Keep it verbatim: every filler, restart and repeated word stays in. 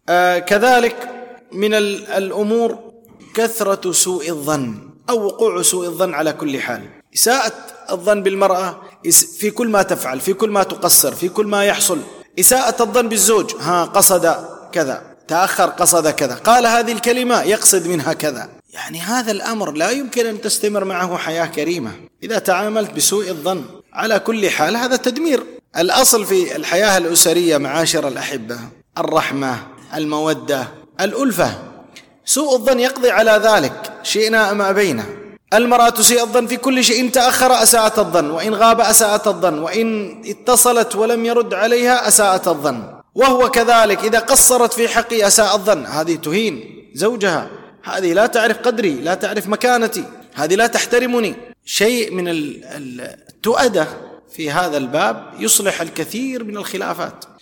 آه كذلك من الأمور كثرة سوء الظن أو وقوع سوء الظن على كل حال. إساءة الظن بالمرأة في كل ما تفعل، في كل ما تقصر، في كل ما يحصل. إساءة الظن بالزوج، ها قصد كذا، تأخر قصد كذا، قال هذه الكلمة يقصد منها كذا. يعني هذا الأمر لا يمكن أن تستمر معه حياة كريمة إذا تعاملت بسوء الظن. على كل حال هذا تدمير. الأصل في الحياة الأسرية معاشر الأحبة الرحمة، المودة، الألفة. سوء الظن يقضي على ذلك شئنا أم أبينا. المرأة تسيء الظن في كل شيء، إن تأخر أساءت الظن، وإن غاب أساءت الظن، وإن اتصلت ولم يرد عليها أساءت الظن. وهو كذلك إذا قصرت في حقي أساء الظن. هذه تهين زوجها، هذه لا تعرف قدري، لا تعرف مكانتي، هذه لا تحترمني. شيء من التؤدة في هذا الباب يصلح الكثير من الخلافات.